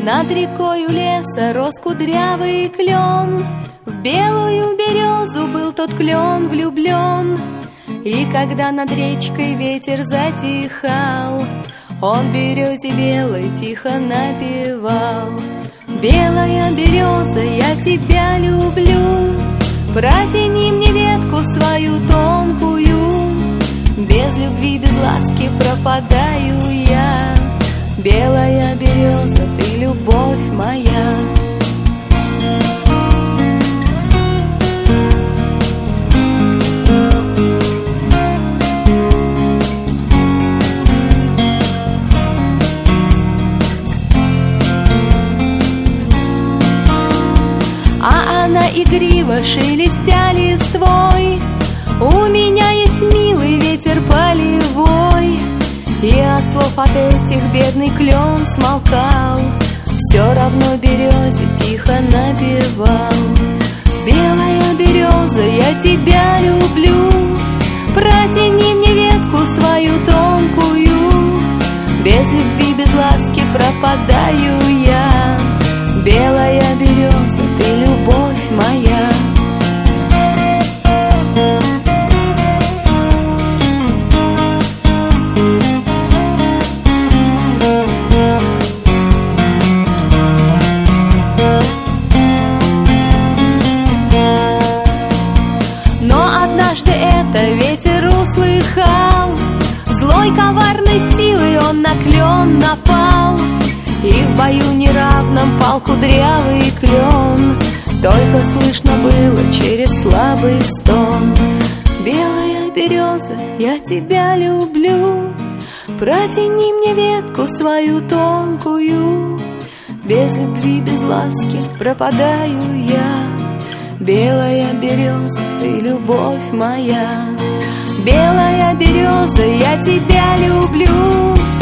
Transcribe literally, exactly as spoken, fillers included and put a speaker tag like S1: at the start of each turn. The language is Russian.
S1: Над рекою леса рос кудрявый клен, в белую березу был тот клен влюблен. И когда над речкой ветер затихал, он березе белой тихо напевал: белая береза, я тебя люблю, протяни мне ветку свою тонкую. Без любви, без ласки пропадаю я. Белая береза, ты любовь моя. А она игриво, шелестя листвой: у меня есть милый ветер полевой. И от слов от этих бедный клен смолкал, все равно березе тихо напевал: белая береза, я тебя люблю, протяни мне ветку свою тонкую. Без любви, без ласки пропадаю я. Белая береза, ты любовь моя. Ветер услыхал, злой коварной силой он на клен напал. И в бою неравном пал кудрявый клен, только слышно было через слабый стон: белая береза, я тебя люблю, протяни мне ветку свою тонкую. Без любви, без ласки пропадаю я. Белая береза, ты любовь моя. Белая береза, я тебя люблю,